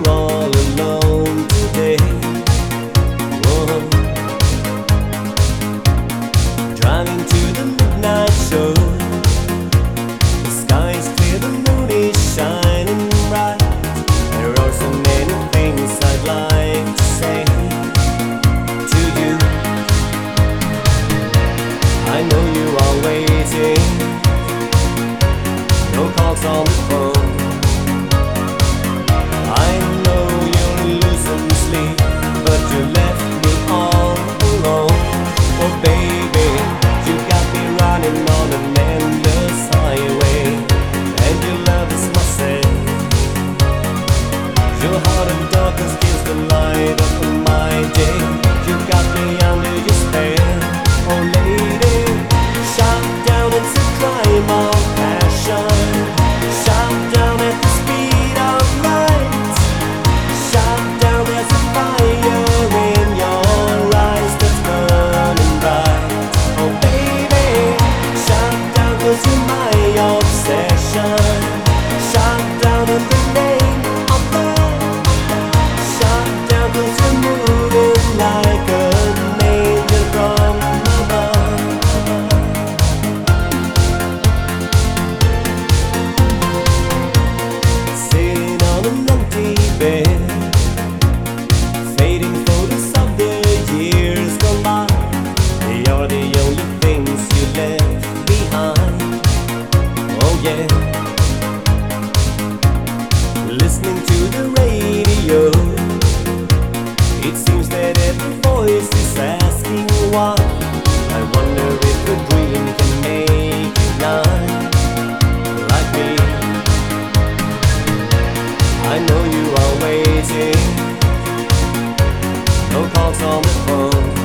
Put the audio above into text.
all alone today. Whoa. Driving to the midnight show. The sky is clear, the moon is shining bright. There are so many things I'd like to say to you. I know you are waiting. No calls on the phone. I know you're losing sleep, but you left me all alone. Oh baby, you got me running on an endless highway, and your love is my sin. Your heart of darkness gives the light of my day. You got me under your spell. Oh lady, shout down, it's a crime of passion. Shout down at the speed of light. Shout down, there's a fire in your eyes that's burning bright. Oh baby, shout down 'cause you're my obsession. Shout down at the name of love. Shout down 'cause you're moving like an angel from above. Sitting on an empty bed, fading photos of the years gone by. They are the only things you left behind. Oh yeah. Listening to the radio, it seems that every voice is asking why. I wonder if a dream can make you blind like me. I know you are waiting. No calls on the phone.